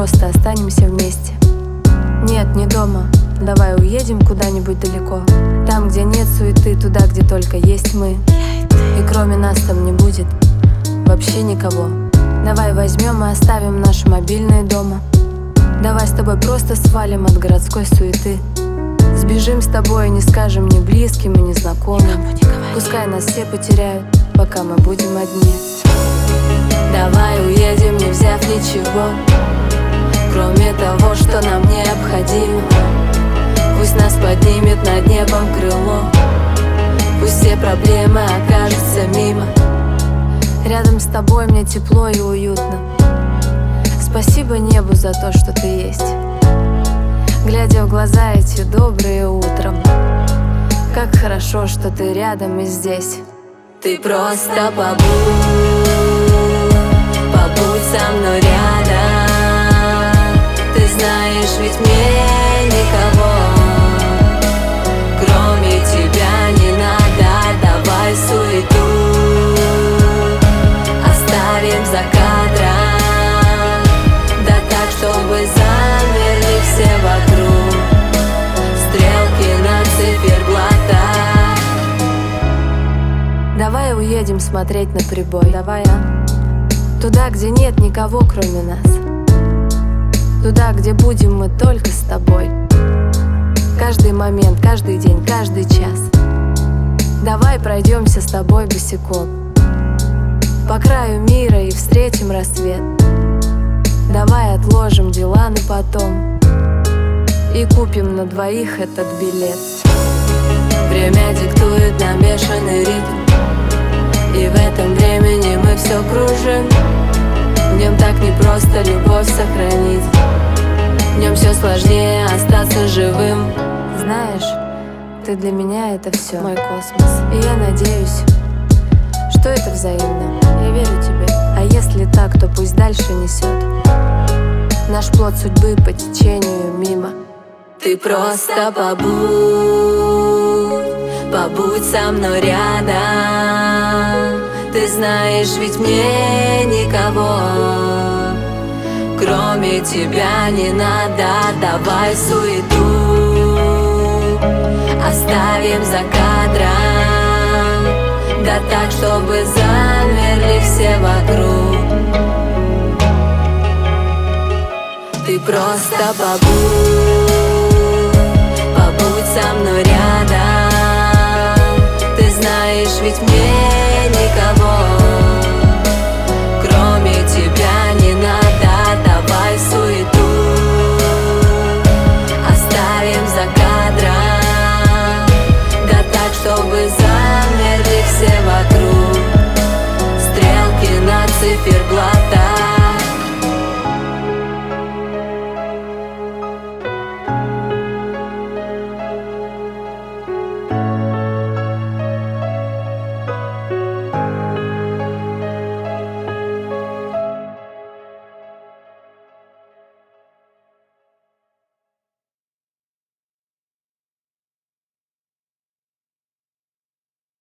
просто останемся вместе. Нет, не дома, давай уедем куда-нибудь далеко. Там, где нет суеты, туда, где только есть мы. И кроме нас там не будет вообще никого. Давай возьмем и оставим наши мобильные дома. Давай с тобой просто свалим от городской суеты. Сбежим с тобой и не скажем ни близким и ни знакомым. Пускай нас все потеряют, пока мы будем одни. Давай уедем, не взяв ничего, кроме того, что нам необходимо. Пусть нас поднимет над небом крыло, пусть все проблемы окажутся мимо. Рядом с тобой мне тепло и уютно. Спасибо небу за то, что ты есть. Глядя в глаза эти добрые утром, как хорошо, что ты рядом и здесь. Ты просто побудь со мной рядом. Ты знаешь, ведь мне никого кроме тебя не надо. Давай суету оставим за кадром, да так, чтобы замерли все вокруг стрелки на циферблатах. Давай уедем смотреть на прибой. Давай, туда, где нет никого, кроме нас. Туда, где будем мы только с тобой. Каждый момент, каждый день, каждый час. Давай пройдемся с тобой босиком по краю мира и встретим рассвет. Давай отложим дела на потом и купим на двоих этот билет. Время диктует нам бешеный ритм, и в этом времени мы все кружим. В нем так непросто любовь сохранить, в нем все сложнее остаться живым. Знаешь, ты для меня это все, мой космос. И я надеюсь, что это взаимно. Я верю тебе. А если так, то пусть дальше несет наш плод судьбы по течению мимо. Ты просто побудь со мной рядом. Ты знаешь, ведь мне никого кроме тебя не надо. Давай суету оставим за кадром, да так, чтобы замерли все вокруг. Ты просто побудь со мной рядом. Ты знаешь, ведь мне